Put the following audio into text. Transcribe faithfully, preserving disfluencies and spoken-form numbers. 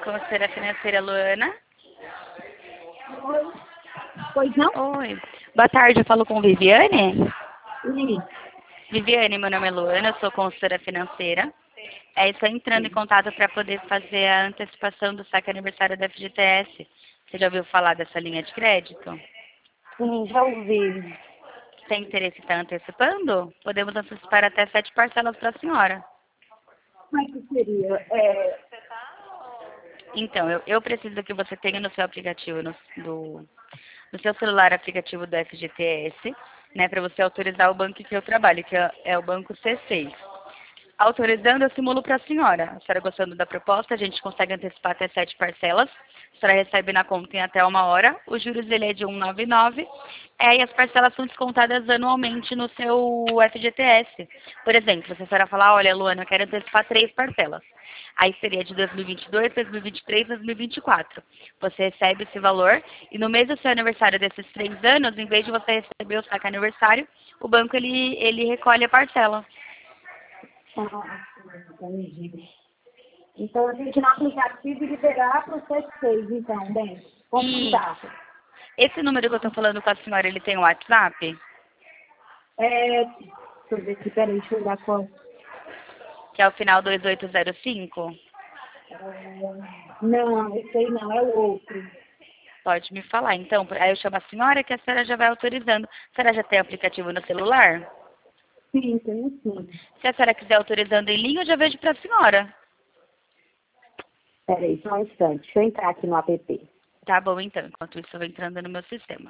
consultora financeira Luana. Oi. Pois não? Oi. Boa tarde, eu falo com Viviane. Sim. Viviane, meu nome é Luana, eu sou consultora financeira. É, estou entrando em contato para poder fazer a antecipação do saque aniversário da F G T S. Você já ouviu falar dessa linha de crédito? Sim, já ouvi. Tem interesse em estar antecipando? Podemos antecipar até sete parcelas para a senhora. Como é que seria? É, Então, eu, eu preciso que você tenha no seu aplicativo, no, do, no seu celular aplicativo do F G T S, né, para você autorizar o banco que eu trabalho, que é, é o banco C seis. Autorizando, eu simulo para a senhora. A senhora gostando da proposta, a gente consegue antecipar até sete parcelas. A senhora recebe na conta em até uma hora. O juros dele é de cento e noventa e nove. É, e as parcelas são descontadas anualmente no seu F G T S. Por exemplo, se a senhora falar, olha, Luana, eu quero antecipar três parcelas. Aí seria de dois mil e vinte e dois, dois mil e vinte e três, dois mil e vinte e quatro. Você recebe esse valor e no mês do seu aniversário desses três anos, em vez de você receber o saque aniversário, o banco ele, ele recolhe a parcela. ah, entendi. Então, a gente no aplicativo liberar para o C seis, então, bem, como dá? Isso. Esse número que eu estou falando com a senhora, ele tem um WhatsApp? É, deixa eu ver aqui, peraí, deixa eu dar qual. Que é o final dois oito zero cinco? É, não, esse aí não, é o outro. Pode me falar. Então, aí eu chamo a senhora que a senhora já vai autorizando. A senhora já tem aplicativo no celular? Sim, tem sim. Se a senhora quiser autorizando em linha, eu já vejo para a senhora. Peraí, só um instante, deixa eu entrar aqui no app. Tá bom, então. Enquanto isso, eu vou entrando no meu sistema.